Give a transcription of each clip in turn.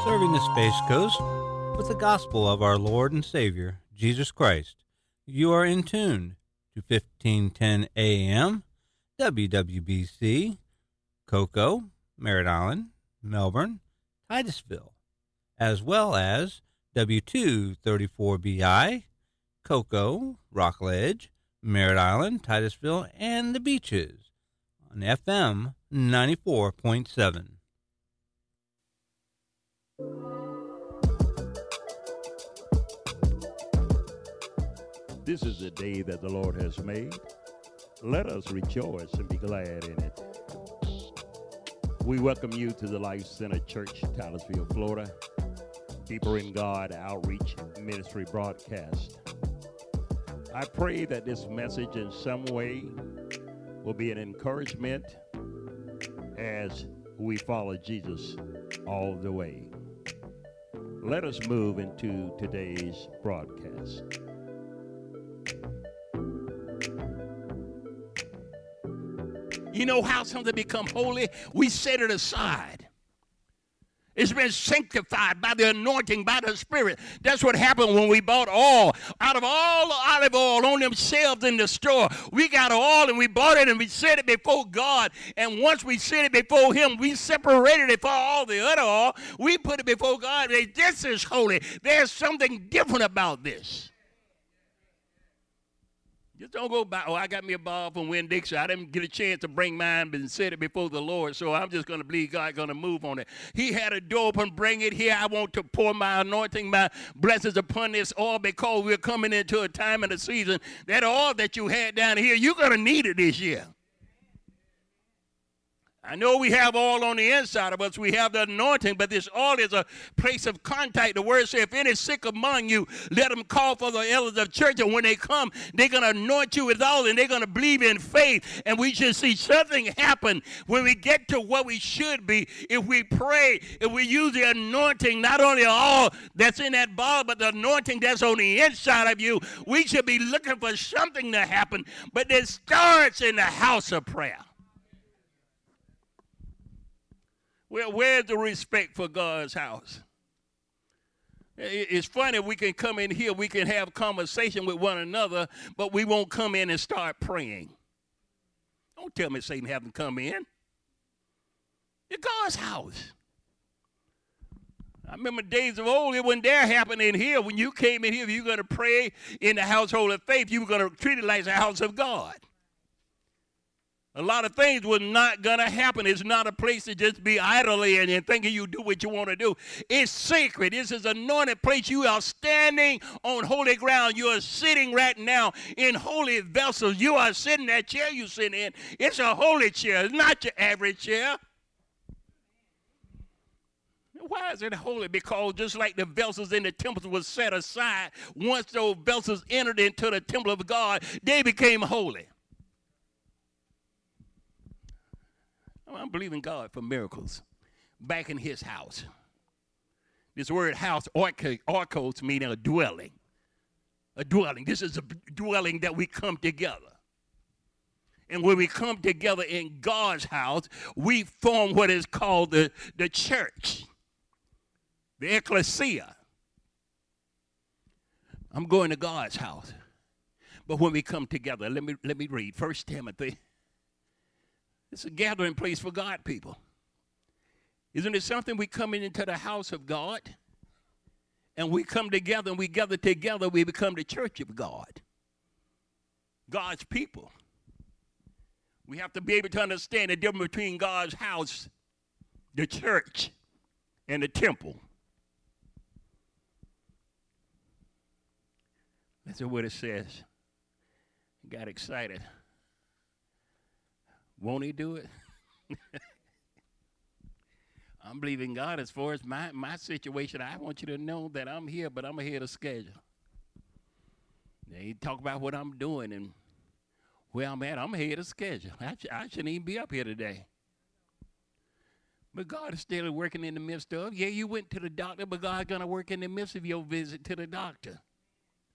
serving the Space Coast with the gospel of our Lord and Savior, Jesus Christ. You are in tune to 1510 AM, WWBC, Cocoa, Merritt Island, Melbourne, Titusville, as well as W234BI, Cocoa, Rockledge, Merritt Island, Titusville, and the Beaches on FM 94.7. This is the day that the Lord has made. Let us rejoice and be glad in it. We welcome you to the Life Center Church, Titusville, Florida. Deeper in God Outreach Ministry broadcast. I pray that this message in some way will be an encouragement as we follow Jesus all the way. Let us move into today's broadcast. You know how something become holy? We set it aside. It's been sanctified by the anointing, by the Spirit. That's what happened when we bought oil. Out of all the olive oil on them shelves in the store, we got oil and we bought it and we set it before God. And once we set it before Him, we separated it from all the other oil. We put it before God. This is holy. There's something different about this. Just don't go by, I got me a ball from Winn-Dixie. I didn't get a chance to bring mine and set it before the Lord, so I'm just going to believe God going to move on it. He had a door open, bring it here. I want to pour my anointing, my blessings upon this oil because we're coming into a time in the season. That oil that you had down here, you're going to need it this year. I know we have oil on the inside of us. We have the anointing, but this oil is a place of contact. The word says, if any is sick among you, let them call for the elders of church. And when they come, they're going to anoint you with oil, and they're going to believe in faith. And we should see something happen when we get to what we should be. If we pray, if we use the anointing, not only all that's in that ball, but the anointing that's on the inside of you, we should be looking for something to happen. But it starts in the house of prayer. Well, where's the respect for God's house? It's funny, we can come in here, we can have conversation with one another, but we won't come in and start praying. Don't tell me Satan haven't come in. It's God's house. I remember days of old, it wasn't there happening here. When you came in here, if you were going to pray in the household of faith, you were going to treat it like the house of God. A lot of things were not going to happen. It's not a place to just be idle in and thinking you do what you want to do. It's sacred. This is an anointed place. You are standing on holy ground. You are sitting right now in holy vessels. You are sitting in that chair you sit in. It's a holy chair. It's not your average chair. Why is it holy? Because just like the vessels in the temples were set aside, once those vessels entered into the temple of God, they became holy. I'm believing God for miracles back in His house. This word house, oikos, meaning a dwelling. A dwelling. This is a dwelling that we come together. And when we come together in God's house, we form what is called the church, the ecclesia. I'm going to God's house. But when we come together, let me read 1 Timothy. It's a gathering place for God people. Isn't it something we come into the house of God and we come together and we gather together, we become the church of God. God's people. We have to be able to understand the difference between God's house, the church, and the temple. That's what it says. I got excited. Won't He do it? I'm believing God as far as my situation. I want you to know that I'm here, but I'm ahead of schedule. They talk about what I'm doing and where I'm at. I'm ahead of schedule. I shouldn't even be up here today. But God is still working in the midst of. Yeah, you went to the doctor, but God's going to work in the midst of your visit to the doctor.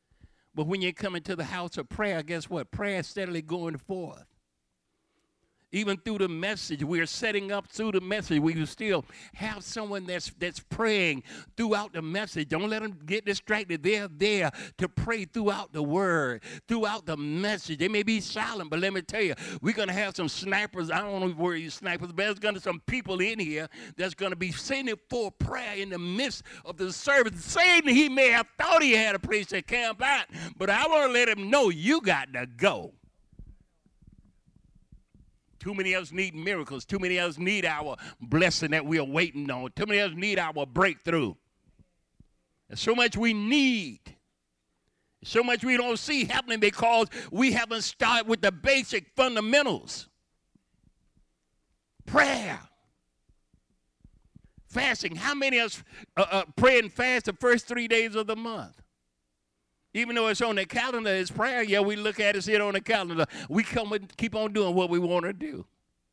But when you come into the house of prayer, guess what? Prayer is steadily going forth. Even through the message, we're setting up through the message. We will still have someone that's praying throughout the message. Don't let them get distracted. They're there to pray throughout the word, throughout the message. They may be silent, but let me tell you, we're going to have some snipers. I don't know where you snipers, but there's going to be some people in here that's going to be sending for prayer in the midst of the service. Satan, he may have thought he had a place to camp out, but I want to let him know you got to go. Too many of us need miracles. Too many of us need our blessing that we are waiting on. Too many of us need our breakthrough. There's so much we need. So much we don't see happening because we haven't started with the basic fundamentals. Prayer. Fasting. How many of us pray and fast the first 3 days of the month? Even though it's on the calendar, it's prayer. Yeah, we look at it, see it on the calendar. We come and keep on doing what we want to do.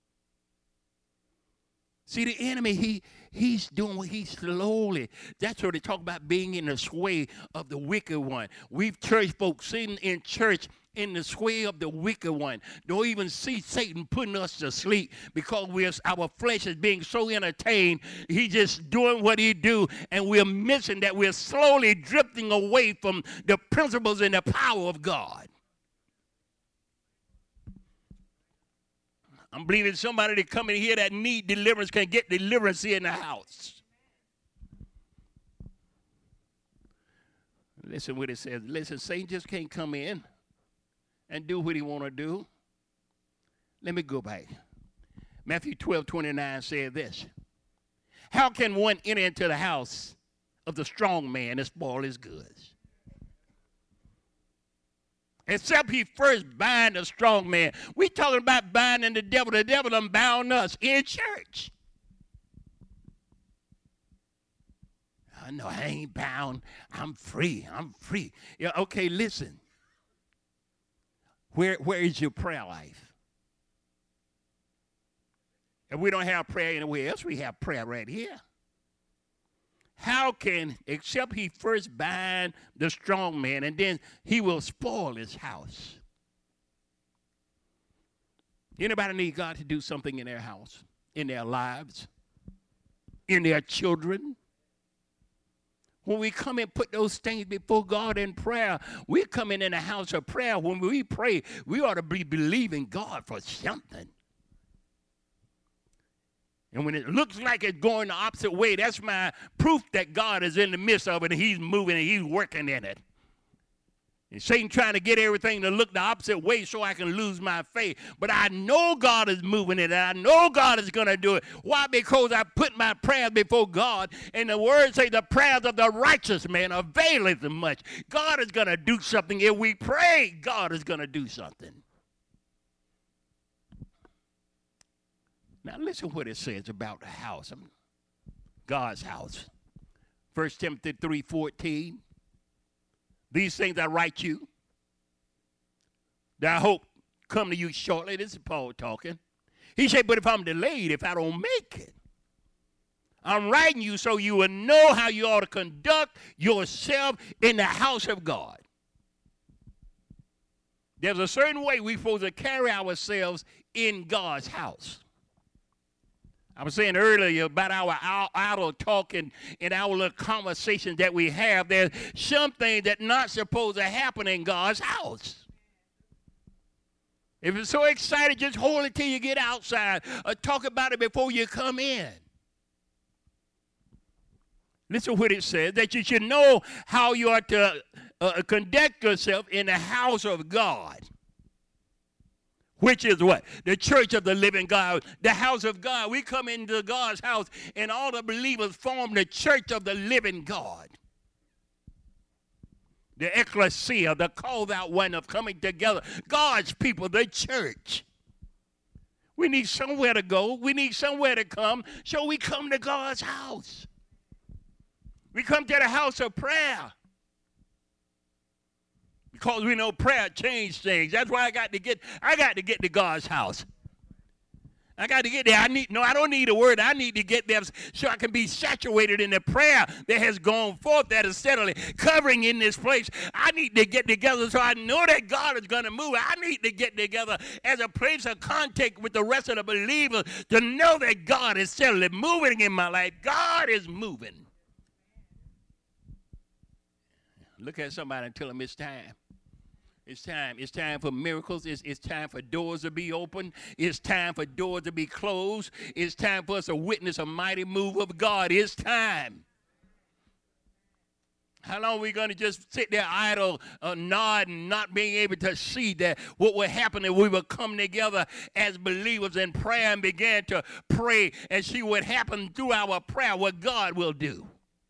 See, the enemy, he's doing what he slowly. That's what they talk about being in the sway of the wicked one. We've church folks sitting in church in the sway of the wicked one. Don't even see Satan putting us to sleep because our flesh is being so entertained. He's just doing what he do, and we're missing that we're slowly drifting away from the principles and the power of God. I'm believing somebody that come in here that need deliverance can get deliverance here in the house. Listen what it says. Listen, Satan just can't come in and do what he want to do. Let me go back. Matthew 12:29 said this. How can one enter into the house of the strong man and spoil his goods? Except he first bind the strong man. We talking about binding the devil. The devil done bound us in church. No, I ain't bound. I'm free. I'm free. Yeah, okay, listen. Where is your prayer life? If we don't have prayer anywhere else, we have prayer right here. How can, except he first bind the strong man, and then he will spoil his house. Anybody need God to do something in their house, in their lives, in their children? When we come and put those things before God in prayer, we're coming in a house of prayer. When we pray, we ought to be believing God for something. And when it looks like it's going the opposite way, that's my proof that God is in the midst of it and he's moving and he's working in it. And Satan trying to get everything to look the opposite way so I can lose my faith. But I know God is moving it, and I know God is going to do it. Why? Because I put my prayers before God, and the words say the prayers of the righteous man availeth much. God is going to do something. If we pray, God is going to do something. Now listen what it says about the house, God's house. 1 Timothy 3:14. These things I write you, that I hope come to you shortly. This is Paul talking. He said, but if I'm delayed, if I don't make it, I'm writing you so you will know how you ought to conduct yourself in the house of God. There's a certain way we're supposed to carry ourselves in God's house. I was saying earlier about our idle talk and our little conversations that we have. There's something that's not supposed to happen in God's house. If it's so excited, just hold it till you get outside or talk about it before you come in. Listen to what it says, that you should know how you are to conduct yourself in the house of God. Which is what? The church of the living God, the house of God. We come into God's house, and all the believers form the church of the living God. The ecclesia, the called out one of coming together. God's people, the church. We need somewhere to go. We need somewhere to come. So we come to God's house. We come to the house of prayer. Because we know prayer changes things. That's why I got to get to God's house. I got to get there. I don't need a word. I need to get there so I can be saturated in the prayer that has gone forth, that is steadily covering in this place. I need to get together so I know that God is going to move. I need to get together as a place of contact with the rest of the believers to know that God is steadily moving in my life. God is moving. Look at somebody and tell them it's time. It's time. It's time for miracles. It's time for doors to be opened. It's time for doors to be closed. It's time for us to witness a mighty move of God. It's time. How long are we going to just sit there idle, nod, and not being able to see that what will happen if we will come together as believers in prayer and begin to pray and see what happens through our prayer, what God will do?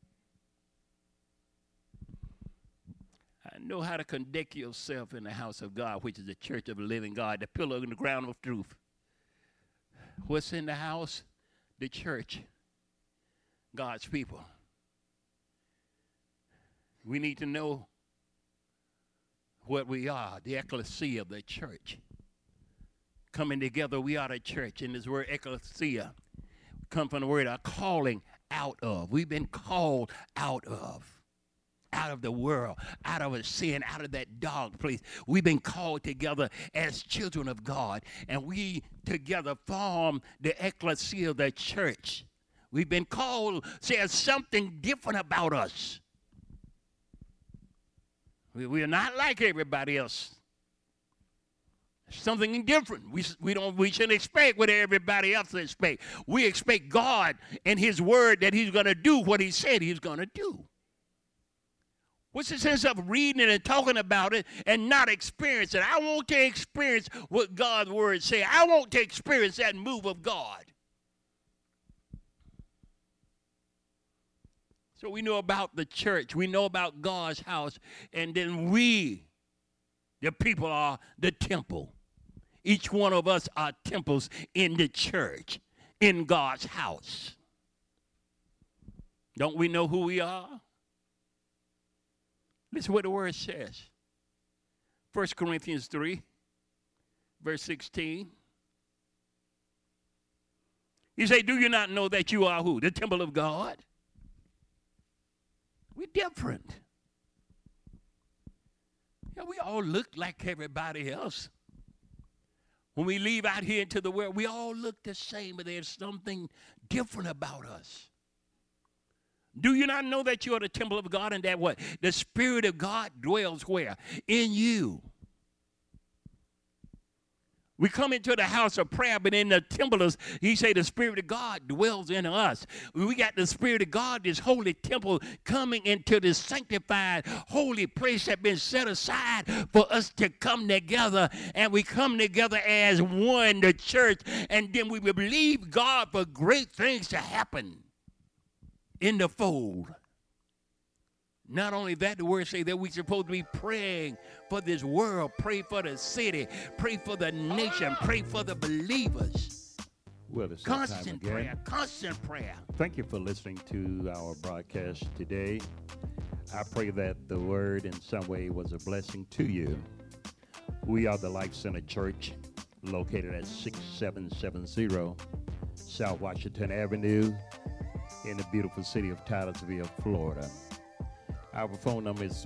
Know how to conduct yourself in the house of God, which is the church of the living God, the pillar and the ground of truth. What's in the house? The church, God's people. We need to know what we are, the ecclesia, the church. Coming together, we are the church. And this word ecclesia comes from the word a calling out of. We've been called out of the world, out of a sin, out of that dark place. We've been called together as children of God, and we together form the ecclesia, the church. We've been called, there's something different about us. We are not like everybody else. Something different. We shouldn't expect what everybody else expects. We expect God and his word that he's going to do what he said he's going to do. What's the sense of reading it and talking about it and not experience it? I want to experience what God's word says. I want to experience that move of God. So we know about the church. We know about God's house. And then we, the people, are the temple. Each one of us are temples in the church, in God's house. Don't we know who we are? Listen to what the word says. 1 Corinthians 3, verse 16. You say, do you not know that you are who? The temple of God? We're different. Yeah, we all look like everybody else. When we leave out here into the world, we all look the same, but there's something different about us. Do you not know that you are the temple of God and that what? The Spirit of God dwells where? In you. We come into the house of prayer, but in the temple, he say the Spirit of God dwells in us. We got the Spirit of God, this holy temple, coming into this sanctified, holy place that been set aside for us to come together. And we come together as one, the church, and then we will believe God for great things to happen in the fold. Not only that, the word say that we're supposed to be praying for this world, pray for the city, pray for the nation, pray for the believers. Well, it's constant prayer, constant prayer. Thank you for listening to our broadcast today. I pray that the word in some way was a blessing to you. We are the Life Center Church, located at 6770 South Washington Avenue in the beautiful city of Titusville, Florida. Our phone number is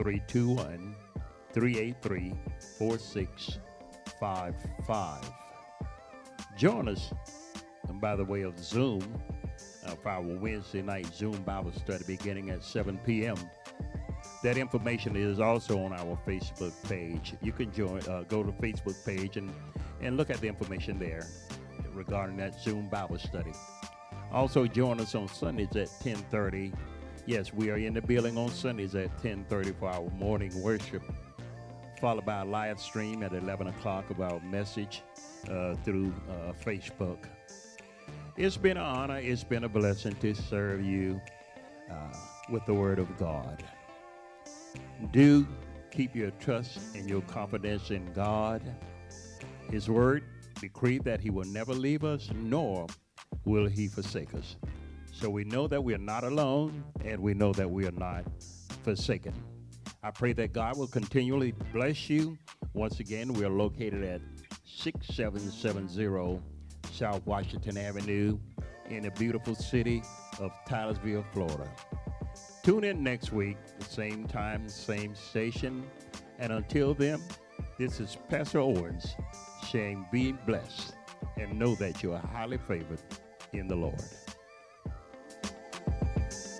321-383-4655. Join us, by the way of Zoom, for our Wednesday night Zoom Bible study beginning at 7 p.m. That information is also on our Facebook page. You can join, go to the Facebook page and look at the information there regarding that Zoom Bible study. Also join us on Sundays at 10:30. Yes, we are in the building on Sundays at 10:30 for our morning worship, followed by a live stream at 11 o'clock of our message through Facebook. It's been an honor. It's been a blessing to serve you with the Word of God. Do keep your trust and your confidence in God. His Word decreed that He will never leave us, nor will He forsake us. So we know that we are not alone, and we know that we are not forsaken. I pray that God will continually bless you. Once again, we are located at 6770 South Washington Avenue in the beautiful city of Tylersville, Florida. Tune in next week, the same time, same station. And until then, this is Pastor Owens saying be blessed and know that you are highly favored in the Lord.